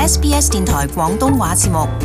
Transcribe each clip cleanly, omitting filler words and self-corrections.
SBS 電台廣東話節目。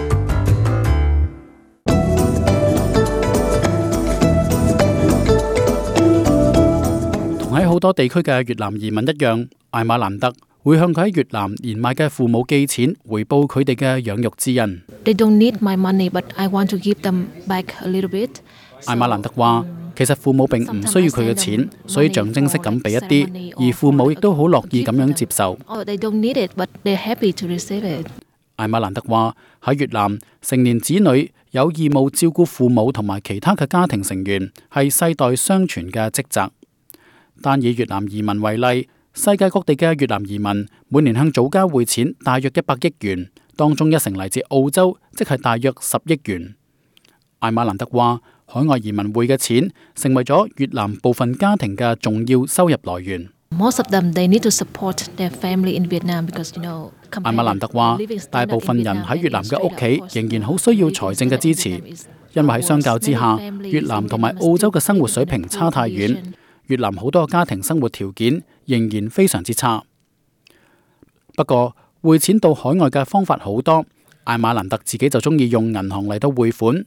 同喺好多地區嘅越南移民一樣，艾馬蘭特會向佢喺越南年邁嘅父母寄錢，回報佢哋嘅養育之恩。 They don't need my money, but I want to give them back a little bit. 艾馬蘭特話：其實父母並唔需要佢嘅錢，所以象徵式咁俾一啲，而父母亦都好樂意咁樣接受。 They don't need it, but they're happy to receive it. 艾馬蘭特話：喺越南，成年子女有義務照顧父母同埋其他嘅家庭成員，係世代相傳嘅職責。單以越南移民為例，世界各地嘅越南移民每年向祖家匯錢大約100億元，當中一成嚟自澳洲，即係大約10億元。艾馬蘭特話：海外移民匯嘅錢成為咗越南部分家庭嘅重要收入來源。 Most of them, they need to support their family in Vietnam because, you know, 艾馬蘭特話：大部分人喺越南嘅屋企仍然好需要財政嘅支持，因為喺相較之下，越南同埋澳洲嘅生活水平差太遠。越南好多家庭生活條件仍然非常之差。不過匯錢到海外嘅方法好多，艾馬蘭特自己就中意用銀行嚟到匯款。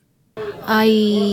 I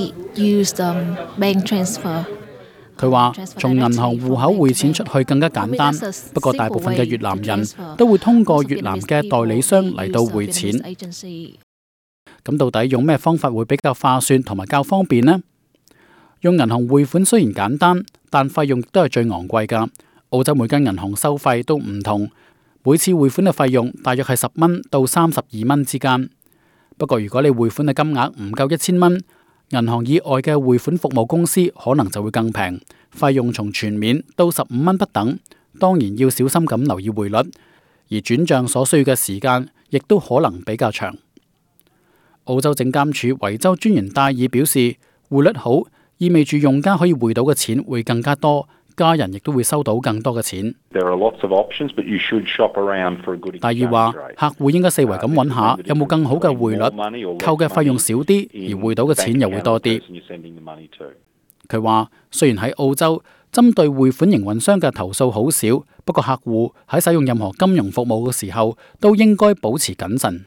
use bank transfer. 佢話從銀行戶口匯錢出去更加簡單，不過大部分嘅越南人都會通過越南嘅代理商嚟到匯錢。咁到底用咩方法會比較划算同埋較方便呢？用銀行匯款雖然簡單，但費用都係最昂貴㗎。澳洲每間銀行收費都唔同，每次匯款嘅費用大約係10蚊到32蚊之間。不過如果你匯款嘅金額唔夠1000蚊，銀行以外嘅匯款服務公司可能就會更平，費用從全免到15蚊不等。當然要小心咁留意匯率，而轉賬所需要嘅時間亦都可能比較長。澳洲證監處維州專員戴爾表示，匯率好意味住用家可以匯到嘅錢會更加多，家人亦都會收到更多嘅錢。戴爾話：客戶應該四圍咁揾下，有冇更好嘅匯率，扣嘅費用少啲，而匯到嘅錢又會多啲。佢話：雖然喺澳洲，針對匯款營運商嘅投訴好少，不過客戶喺使用任何金融服務嘅時候，都應該保持謹慎。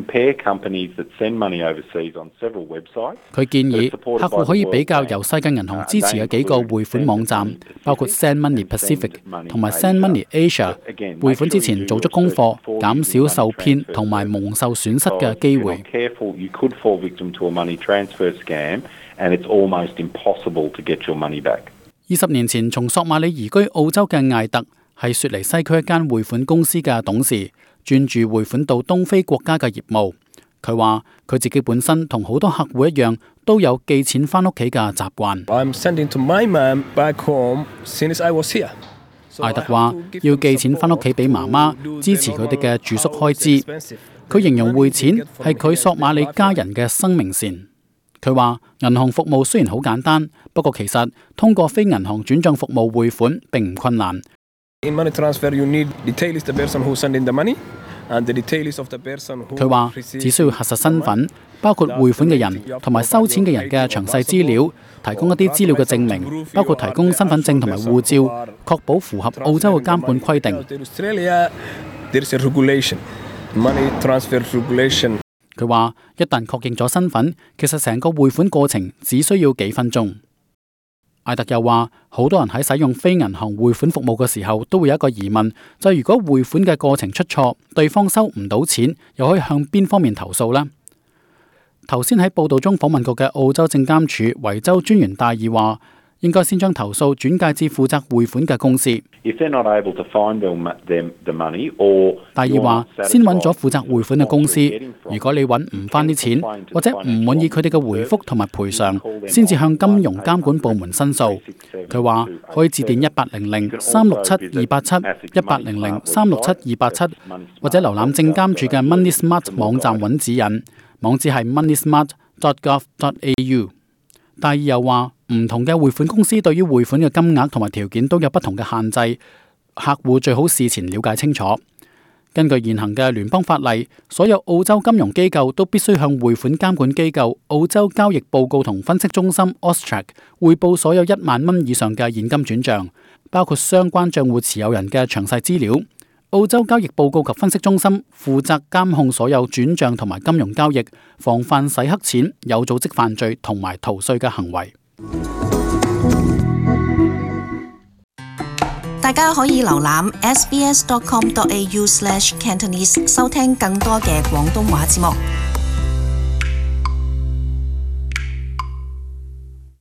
佢建議客戶可以比較由世界銀行支持嘅幾個匯款網站，包括 Send Money Pacific 同埋 Send Money Asia。匯款之前做足功課，減少受騙同埋蒙受損失嘅機會。20年前從索馬里移居澳洲嘅艾特係雪梨西區一間匯款公司嘅董事，專注匯款到東非國家嘅業務。佢話佢自己本身同好多客戶一樣，都有寄錢返屋企嘅習慣。艾特話要寄錢返屋企俾媽媽，支持佢哋嘅住宿開支。佢形容匯錢係佢索馬里家人嘅生命線。佢話銀行服務雖然好簡單，不過其實通過非銀行轉賬服務匯款並唔困難。佢話只需要核實身份，包括匯款嘅人同埋收錢嘅人嘅詳細資料，提供一啲資料嘅證明，包括提供身份證同埋護照，確保符合澳洲嘅監管規定。佢話一旦確認咗身份，其實成個匯款過程只需要幾分鐘。艾特又話，好多人喺使用非銀行匯款服務嘅時候，都會有一個疑問，就係如果匯款嘅過程出錯，對方收唔到錢，又可以向邊方面投訴呢？頭先喺報道中訪問過嘅澳洲證監處維州專員戴爾話，應該先將投訴轉介至負責匯款嘅公司。戴爾話：先揾咗負責匯款嘅公司，如果你揾唔返啲錢，或者唔滿意佢哋嘅回覆同埋賠償，先至向金融監管部門申訴。佢話可以致電1800-367-287 1800-367-287，或者瀏覽證監處嘅 Money Smart 網站揾指引，網址係 moneysmart.gov.au。戴爾又話，唔同嘅匯款公司對於匯款嘅金額同埋條件都有不同嘅限制，客戶最好事前了解清楚。根據現行嘅聯邦法例，所有澳洲金融機構都必須向匯款監管機構澳洲交易報告同分析中心 AUSTRAC 匯報所有1萬蚊以上嘅現金轉賬，包括相關賬戶持有人嘅詳細資料。 澳洲交易報告及分析中心負責監控所有轉賬同埋金融交易，防範洗黑錢、有組織犯罪同埋逃稅嘅行為。 大家可以瀏覽 sbs.com.au/Cantonese 收聽更多嘅廣東話節目。